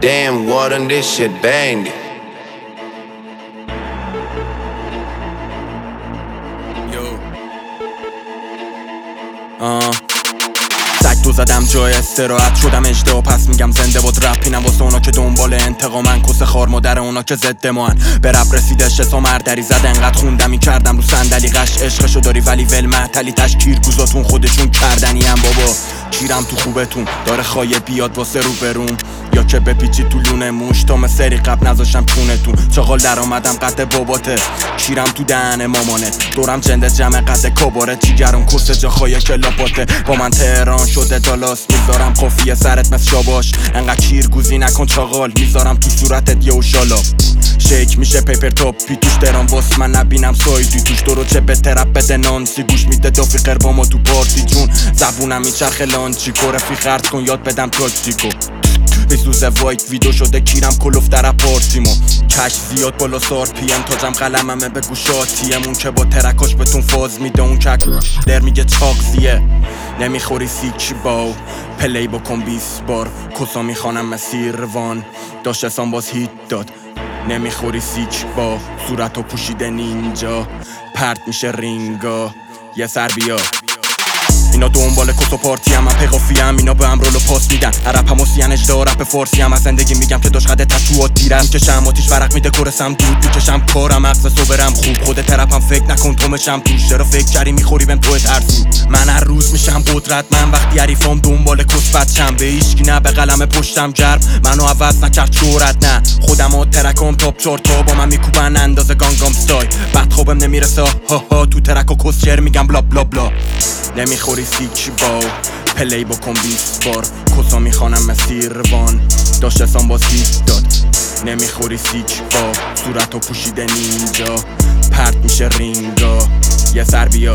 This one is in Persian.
Damn, what on this shit banged. سگ زدم جای استراحت شدم اجده و پس میگم زنده بود رپ. اینم واسه اونا که دنبال انتقامن، کس خار مادر اونا که ضد ما. به رپ رسیده شتا مردری زد، انقدر خوندم این کردم رو صندلی قش. عشقشو داری ولی ول معطلی تش. کیرگوزاتون خودشون کردنی ام بابا، کیرم تو خوبتون داره خایه بیاد واسه رو بروم، یا که بپیچی تو لونه موش تا سری قبل نذاشم چونتون. چاقال در آمدم قد باباته، کیرم تو دهن مامانت. دورم جنده جمع قد کباره، چیگرم کس جاخای کلاپاته. با من تهران شده دالاس، میذارم قافیه سرت مثل شاباش. انقدر کیرگوزی نکن چاقال، میذارم تو صورتت یه اوشالا. شیک میشه پیپر توپی توش درام واس، من نبینم سایدی توش. درو چه به ترپ بده نانسی، گوش میده دافی قربا ما تو پارتی جون. زبونم میچرخه لانچی کو، رفی خرد کن یاد بدم تاکتیکو. بسوزه وایت ویدو شده کیرم کلوف در اپارتیمو. کش زیاد بالا سار پی ام، تاجم قلممه به گوشاتیم. اون که با ترکاش بهتون فاز میده، اون که در میگه چاقزیه. نمیخوری سیکی باو پلی بکن 20 بار. کسا میخوانم مسیر روان، داشت اسان باز هیت داد. نمیخوری سیک با صورتو پوشیده نینجا، پرت میشه رینگا. یه سر بیا اینا دنبال کس و پارتی هم، من پیقافی هم. اینا به هم رول و پاس میدن. عرب هم و اجدا رپ فارسی هم. از زندگی میگم که داشت قده تشوات تیرم. میکشم آتیش فرق میده کرسم دود، میکشم کارم مغز صبرم خوب. خود ترپم فکر نکن تو مشم توش، چرا فکر کردی میخوری بهم تو ترسو. من هر روز میشم قدرت من، وقتی حریفام دنبال کس بچم. به هیچکی نه به قلم پشتم گرم، منو عوض نکرد شهرت نه. خودم و ترکام تاپ 4 تا با من میکوبن اندازه گانگام ستای. بعد خوبم نمیرسه ها ها، تو ترک و کس شعر میگم بلا بلا بلا. نمیخوری سیکی باو پلی بکن 20 بار. کسا میخوانم مسیر روان، داشت اسان باز هیت داد. نمیخوری سیک با صورتو پوشیده نینجا، پرت میشه رینگا. یه سر بیا